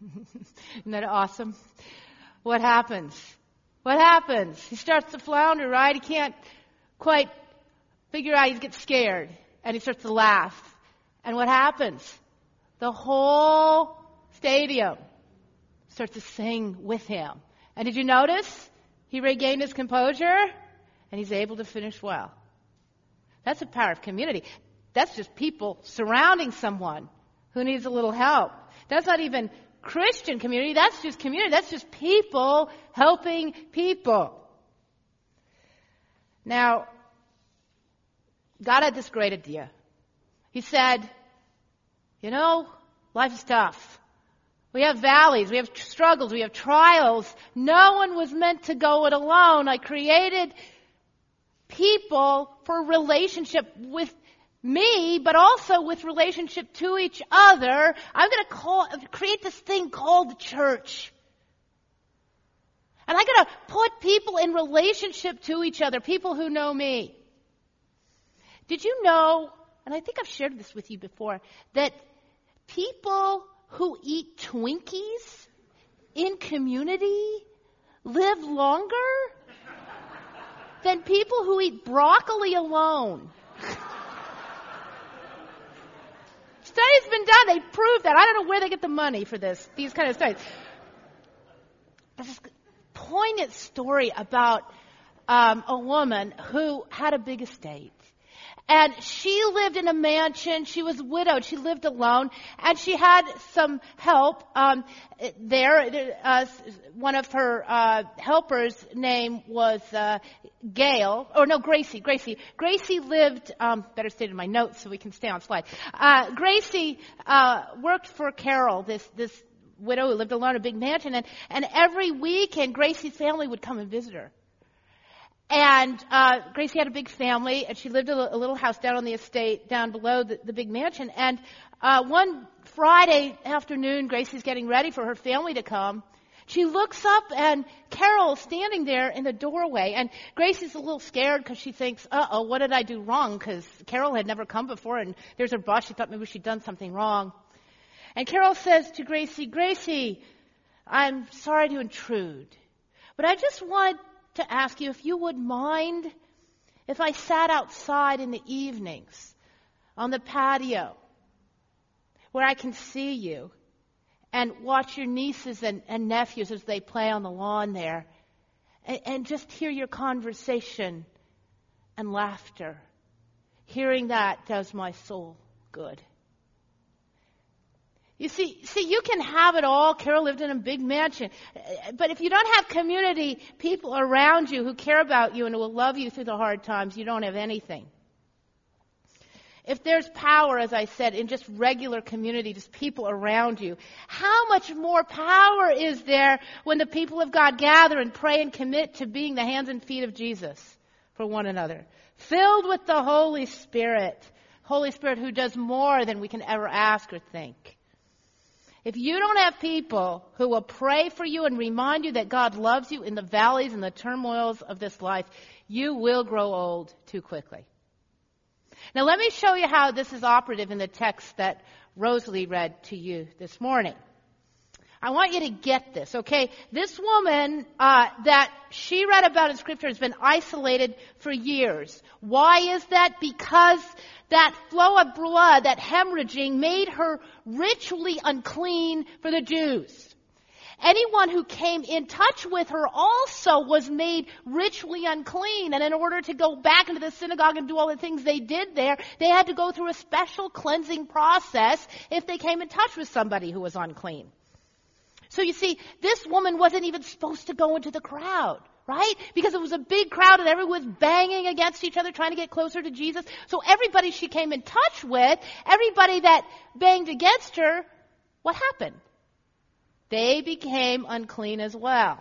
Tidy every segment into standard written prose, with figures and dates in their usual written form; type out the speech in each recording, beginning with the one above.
Isn't that awesome? What happens? What happens? He starts to flounder, right? He can't quite figure out. He gets scared. And he starts to laugh. And what happens? The whole stadium starts to sing with him. And did you notice? He regained his composure, and he's able to finish well. That's the power of community. That's just people surrounding someone who needs a little help. That's not even Christian community. That's just community. That's just people helping people. Now, God had this great idea. He said, life is tough. We have valleys, we have struggles, we have trials. No one was meant to go it alone. I created people for relationship with me, but also with relationship to each other. I'm going to create this thing called the church. And I'm going to put people in relationship to each other, people who know me. Did you know, and I think I've shared this with you before, that people who eat Twinkies in community live longer than people who eat broccoli alone? Study's been done. They proved that. I don't know where they get the money for these kind of studies. There's this poignant story about a woman who had a big estate. And she lived in a mansion. She was widowed. She lived alone. And she had some help there. One of her helpers' name was Gracie. Gracie lived, better state in my notes so we can stay on slide. Gracie worked for Carol, this widow who lived alone in a big mansion. And every weekend, Gracie's family would come and visit her. And Gracie had a big family, and she lived in a little house down on the estate, down below the big mansion. And one Friday afternoon, Gracie's getting ready for her family to come. She looks up, and Carol's standing there in the doorway. And Gracie's a little scared because she thinks, what did I do wrong? Because Carol had never come before, and there's her boss. She thought maybe she'd done something wrong. And Carol says to Gracie, I'm sorry to intrude, but I just want to ask you if you would mind if I sat outside in the evenings on the patio where I can see you and watch your nieces and nephews as they play on the lawn there and just hear your conversation and laughter. Hearing that does my soul good. You see, you can have it all. Carol lived in a big mansion. But if you don't have community, people around you who care about you and who will love you through the hard times, you don't have anything. If there's power, as I said, in just regular community, just people around you, how much more power is there when the people of God gather and pray and commit to being the hands and feet of Jesus for one another? Filled with the Holy Spirit who does more than we can ever ask or think. If you don't have people who will pray for you and remind you that God loves you in the valleys and the turmoils of this life, you will grow old too quickly. Now let me show you how this is operative in the text that Rosalie read to you this morning. I want you to get this, okay? This woman that she read about in Scripture has been isolated for years. Why is that? Because that flow of blood, that hemorrhaging, made her ritually unclean for the Jews. Anyone who came in touch with her also was made ritually unclean. And in order to go back into the synagogue and do all the things they did there, they had to go through a special cleansing process if they came in touch with somebody who was unclean. So you see, this woman wasn't even supposed to go into the crowd, right? Because it was a big crowd and everyone was banging against each other trying to get closer to Jesus. So everybody she came in touch with, everybody that banged against her, what happened? They became unclean as well.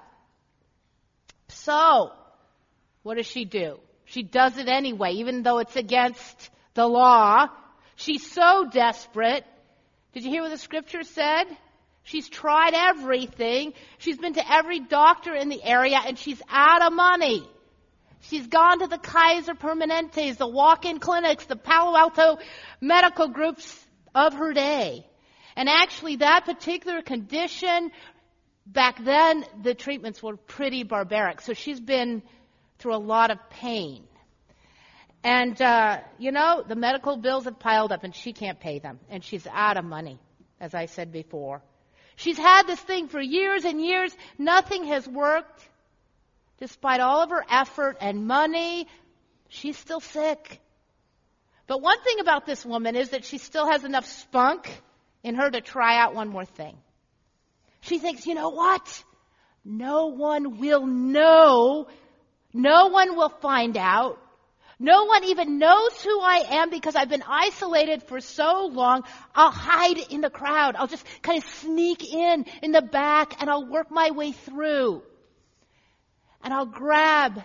So, what does she do? She does it anyway, even though it's against the law. She's so desperate. Did you hear what the scripture said? She's tried everything. She's been to every doctor in the area, and she's out of money. She's gone to the Kaiser Permanentes, the walk-in clinics, the Palo Alto medical groups of her day. And actually, that particular condition, back then, the treatments were pretty barbaric. So she's been through a lot of pain. And, the medical bills have piled up, and she can't pay them. And she's out of money, as I said before. She's had this thing for years and years. Nothing has worked. Despite all of her effort and money, she's still sick. But one thing about this woman is that she still has enough spunk in her to try out one more thing. She thinks, you know what? No one will know. No one will find out. No one even knows who I am because I've been isolated for so long. I'll hide in the crowd. I'll just kind of sneak in the back, and I'll work my way through. And I'll grab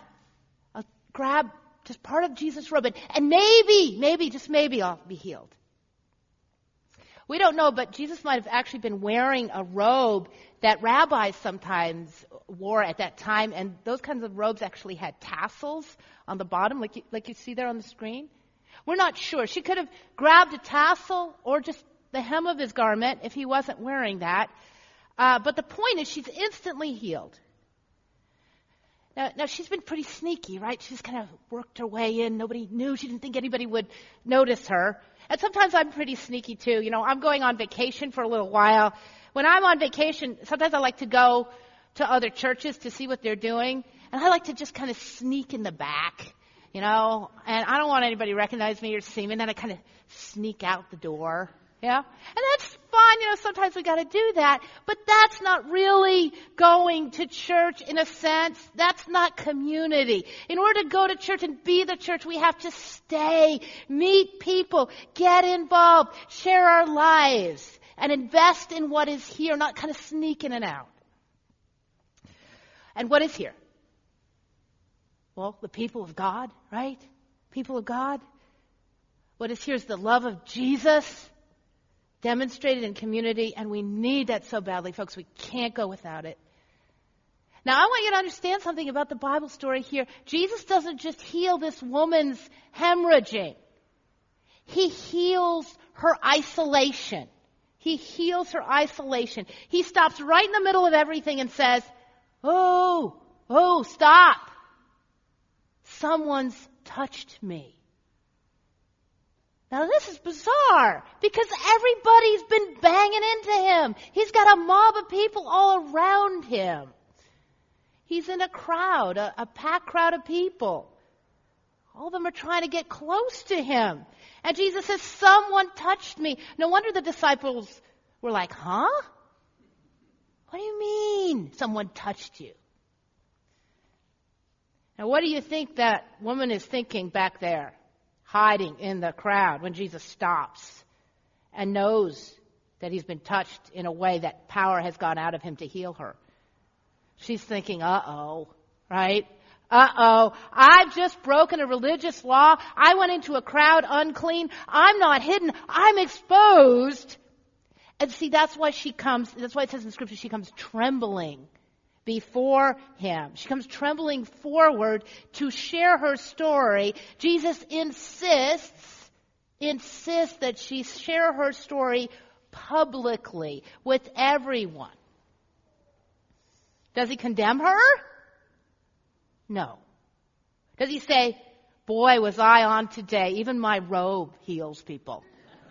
just part of Jesus' robe, and maybe, just maybe I'll be healed. We don't know, but Jesus might have actually been wearing a robe that rabbis sometimes wore at that time, and those kinds of robes actually had tassels on the bottom, like you see there on the screen. We're not sure. She could have grabbed a tassel or just the hem of his garment if he wasn't wearing that. But the point is, she's instantly healed. Now, she's been pretty sneaky, right? She's kind of worked her way in. Nobody knew. She didn't think anybody would notice her. And sometimes I'm pretty sneaky, too. I'm going on vacation for a little while. When I'm on vacation, sometimes I like to go to other churches to see what they're doing. And I like to just kind of sneak in the back, and I don't want anybody to recognize me or see me. And then I kind of sneak out the door, And that's fun, sometimes we got to do that. But that's not really going to church in a sense. That's not community. In order to go to church and be the church, we have to stay, meet people, get involved, share our lives, and invest in what is here, not kind of sneak in and out. And what is here? Well, the people of God, right? People of God. What is here is the love of Jesus demonstrated in community, and we need that so badly, folks. We can't go without it. Now, I want you to understand something about the Bible story here. Jesus doesn't just heal this woman's hemorrhaging. He heals her isolation. He heals her isolation. He stops right in the middle of everything and says, Oh, stop. Someone's touched me. Now this is bizarre because everybody's been banging into him. He's got a mob of people all around him. He's in a crowd, a packed crowd of people. All of them are trying to get close to him. And Jesus says, someone touched me. No wonder the disciples were like, huh? What do you mean someone touched you? Now what do you think that woman is thinking back there, hiding in the crowd when Jesus stops and knows that he's been touched in a way that power has gone out of him to heal her? She's thinking, uh-oh, right? Uh-oh, I've just broken a religious law. I went into a crowd unclean. I'm not hidden. I'm exposed. And see, that's why it says in Scripture, she comes trembling before him. She comes trembling forward to share her story. Jesus insists that she share her story publicly with everyone. Does he condemn her? No. Does he say, boy, was I on today. Even my robe heals people.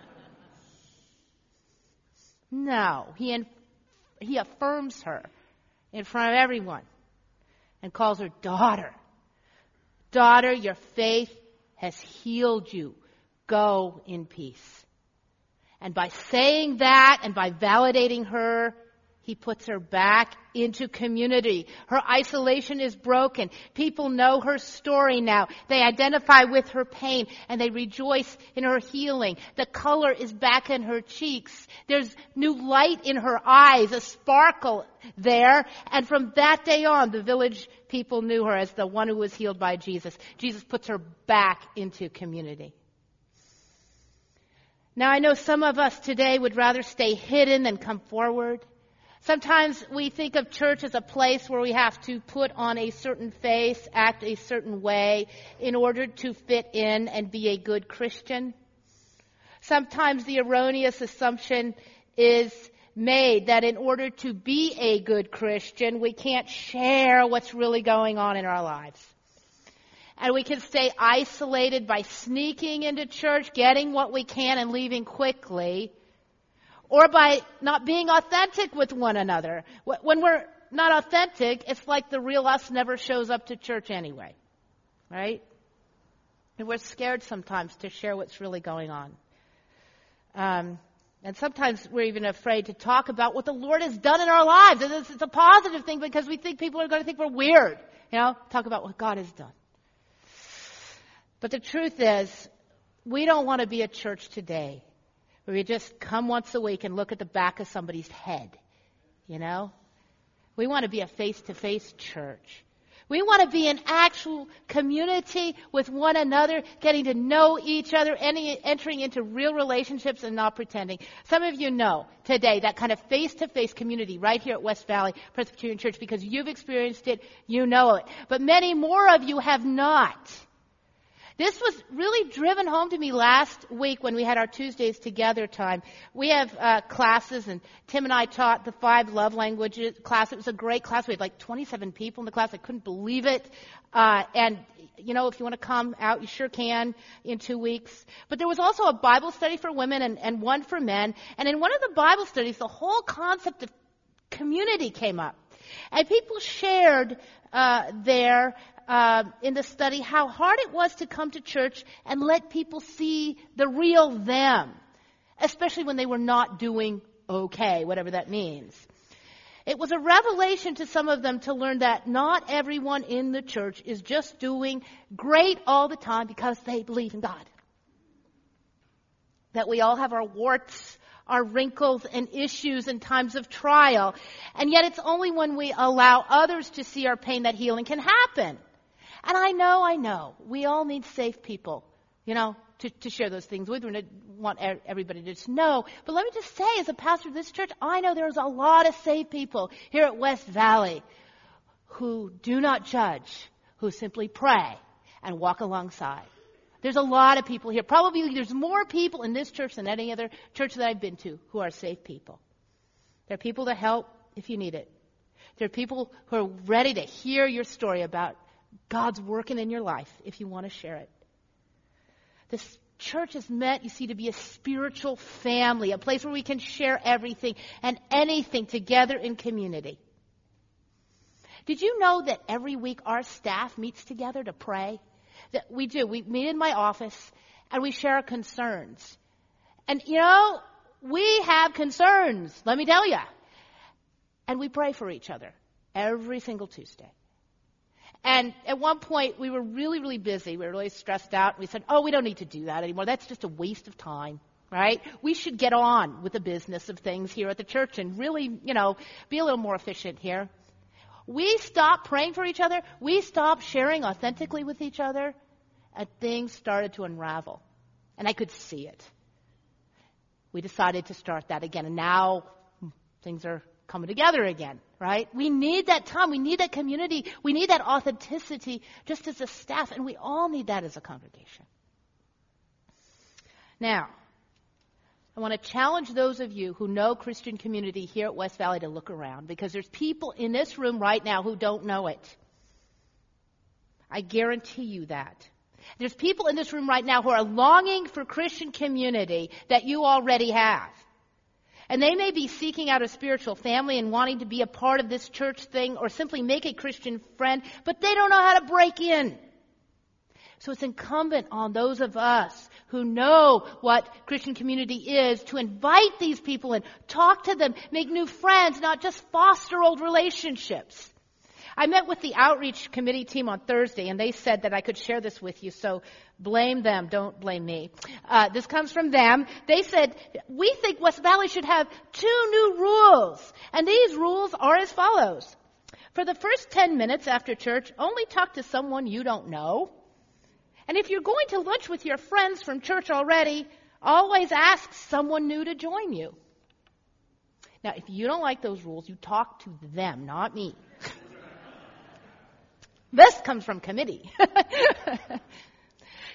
No. He affirms her in front of everyone and calls her daughter. Daughter, your faith has healed you. Go in peace. And by saying that and by validating her, he puts her back into community. Her isolation is broken. People know her story now. They identify with her pain and they rejoice in her healing. The color is back in her cheeks. There's new light in her eyes, a sparkle there. And from that day on, the village people knew her as the one who was healed by Jesus. Jesus puts her back into community. Now, I know some of us today would rather stay hidden than come forward. Sometimes we think of church as a place where we have to put on a certain face, act a certain way in order to fit in and be a good Christian. Sometimes the erroneous assumption is made that in order to be a good Christian, we can't share what's really going on in our lives. And we can stay isolated by sneaking into church, getting what we can and leaving quickly, or by not being authentic with one another. When we're not authentic, it's like the real us never shows up to church anyway, right? And we're scared sometimes to share what's really going on. And sometimes we're even afraid to talk about what the Lord has done in our lives. And it's a positive thing because we think people are going to think we're weird. Talk about what God has done. But the truth is, we don't want to be a church today where we just come once a week and look at the back of somebody's head. We want to be a face-to-face church. We want to be an actual community with one another, getting to know each other, entering into real relationships and not pretending. Some of you know today that kind of face-to-face community right here at West Valley Presbyterian Church because you've experienced it, you know it. But many more of you have not. This was really driven home to me last week when we had our Tuesdays together time. We have classes, and Tim and I taught the 5 love languages class. It was a great class. We had like 27 people in the class. I couldn't believe it. And if you want to come out, you sure can in 2 weeks. But there was also a Bible study for women and one for men. And in one of the Bible studies, the whole concept of community came up. And people shared there in the study how hard it was to come to church and let people see the real them, especially when they were not doing okay, whatever that means. It was a revelation to some of them to learn that not everyone in the church is just doing great all the time because they believe in God. That we all have our warts, our wrinkles and issues in times of trial. And yet it's only when we allow others to see our pain that healing can happen. And I know, we all need safe people, to share those things with. We don't want everybody to just know. But let me just say, as a pastor of this church, I know there's a lot of safe people here at West Valley who do not judge, who simply pray and walk alongside. There's a lot of people here. Probably there's more people in this church than any other church that I've been to who are safe people. There are people to help if you need it. There are people who are ready to hear your story about God's working in your life if you want to share it. This church is meant, you see, to be a spiritual family, a place where we can share everything and anything together in community. Did you know that every week our staff meets together to pray? That we do. We meet in my office and we share our concerns. And we have concerns, let me tell you. And we pray for each other every single Tuesday. And at one point, we were really, really busy. We were really stressed out. We said, we don't need to do that anymore. That's just a waste of time, right? We should get on with the business of things here at the church and really, be a little more efficient here. We stopped praying for each other. We stopped sharing authentically with each other. And things started to unravel. And I could see it. We decided to start that again. And now things are coming together again, right? We need that time. We need that community. We need that authenticity just as a staff. And we all need that as a congregation. Now, I want to challenge those of you who know Christian community here at West Valley to look around, because there's people in this room right now who don't know it. I guarantee you that. There's people in this room right now who are longing for Christian community that you already have. And they may be seeking out a spiritual family and wanting to be a part of this church thing or simply make a Christian friend, but they don't know how to break in. So it's incumbent on those of us who know what Christian community is to invite these people in, talk to them, make new friends, not just foster old relationships. I met with the outreach committee team on Thursday, and they said that I could share this with you, so blame them, don't blame me. This comes from them. They said, we think West Valley should have 2 new rules, and these rules are as follows. For the first 10 minutes after church, only talk to someone you don't know. And if you're going to lunch with your friends from church already, always ask someone new to join you. Now, if you don't like those rules, you talk to them, not me. This comes from committee.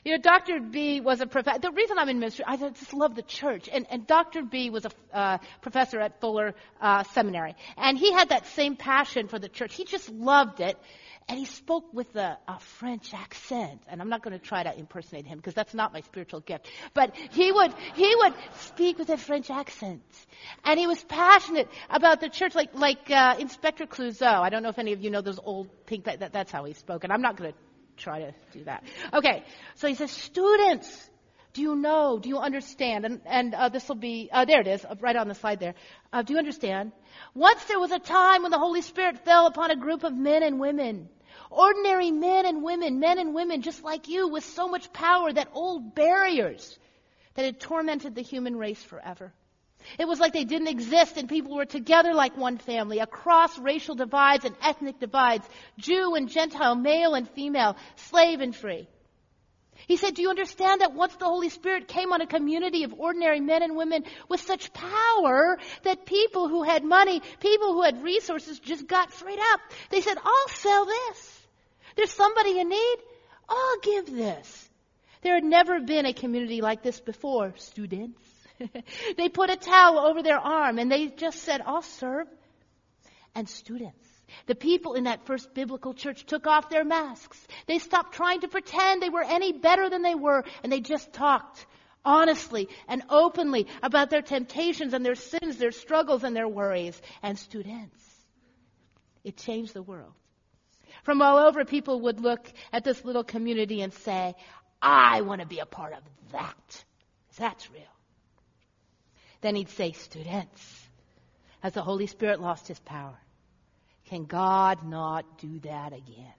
You know, Dr. B was a professor. The reason I'm in ministry, I just love the church. And Dr. B was a professor at Fuller Seminary. And he had that same passion for the church. He just loved it. And he spoke with a French accent. And I'm not going to try to impersonate him because that's not my spiritual gift. But he would speak with a French accent. And he was passionate about the church like Inspector Clouseau. I don't know if any of you know those old pink, that's how he spoke. And I'm not going to try to do that. Okay, so he says, students, do you understand? And this will be, there it is, right on the slide there. Do you understand? Once there was a time when the Holy Spirit fell upon a group of men and women, ordinary men and women just like you, with so much power that old barriers that had tormented the human race forever. It was like they didn't exist and people were together like one family, across racial divides and ethnic divides, Jew and Gentile, male and female, slave and free. He said, do you understand that once the Holy Spirit came on a community of ordinary men and women with such power that people who had money, people who had resources just got straight up. They said, I'll sell this. There's somebody in need. I'll give this. There had never been a community like this before, students. They put a towel over their arm and they just said, I'll serve. And students, the people in that first biblical church took off their masks. They stopped trying to pretend they were any better than they were, and they just talked honestly and openly about their temptations and their sins, their struggles and their worries. And students, it changed the world. From all over, people would look at this little community and say, I want to be a part of that. That's real. Then he'd say, students, has the Holy Spirit lost his power? Can God not do that again?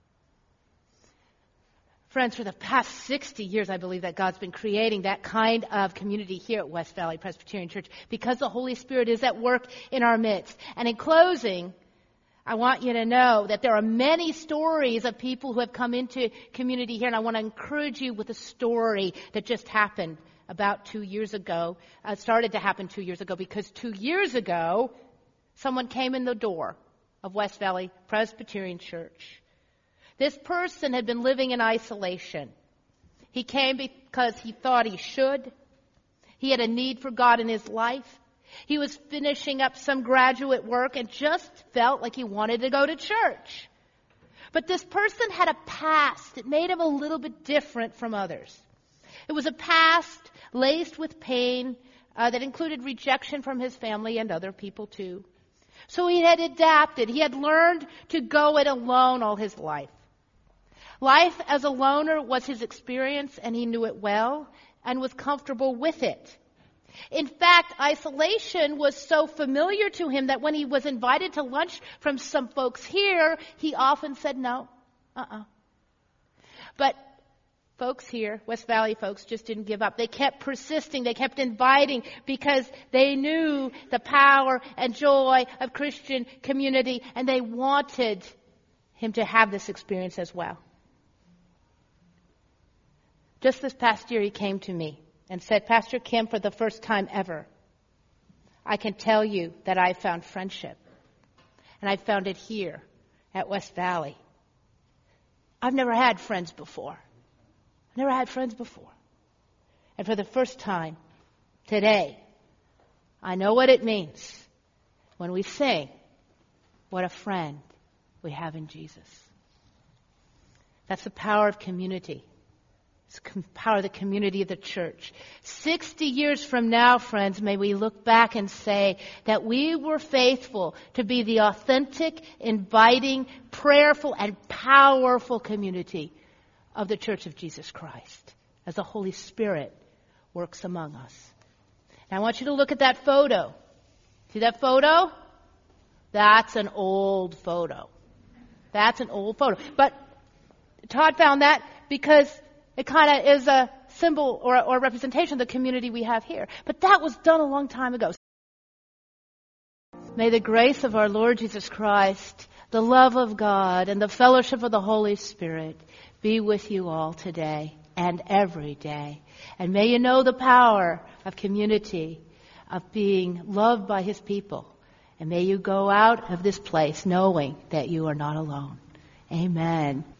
Friends, for the past 60 years, I believe that God's been creating that kind of community here at West Valley Presbyterian Church because the Holy Spirit is at work in our midst. And in closing, I want you to know that there are many stories of people who have come into community here, and I want to encourage you with a story that just happened about 2 years ago. Started to happen 2 years ago because 2 years ago, someone came in the door of West Valley Presbyterian Church. This person had been living in isolation. He came because he thought he should. He had a need for God in his life. He was finishing up some graduate work and just felt like he wanted to go to church. But this person had a past that made him a little bit different from others. It was a past laced with pain that included rejection from his family and other people too. So he had adapted. He had learned to go it alone all his life. Life as a loner was his experience, and he knew it well and was comfortable with it. In fact, isolation was so familiar to him that when he was invited to lunch from some folks here, he often said no. But folks here, West Valley folks, just didn't give up. They kept persisting. They kept inviting because they knew the power and joy of Christian community, and they wanted him to have this experience as well. Just this past year, he came to me and said, Pastor Kim, for the first time ever, I can tell you that I found friendship. And I found it here at West Valley. I've never had friends before. And for the first time today, I know what it means when we sing, what a friend we have in Jesus. That's the power of community. It's the power of the community of the church. 60 years from now, friends, may we look back and say that we were faithful to be the authentic, inviting, prayerful, and powerful community of the Church of Jesus Christ as the Holy Spirit works among us. Now I want you to look at that photo. See that photo? That's an old photo. But Todd found that because it kind of is a symbol or representation of the community we have here. But that was done a long time ago. May the grace of our Lord Jesus Christ, the love of God, and the fellowship of the Holy Spirit be with you all today and every day. And may you know the power of community, of being loved by His people. And may you go out of this place knowing that you are not alone. Amen.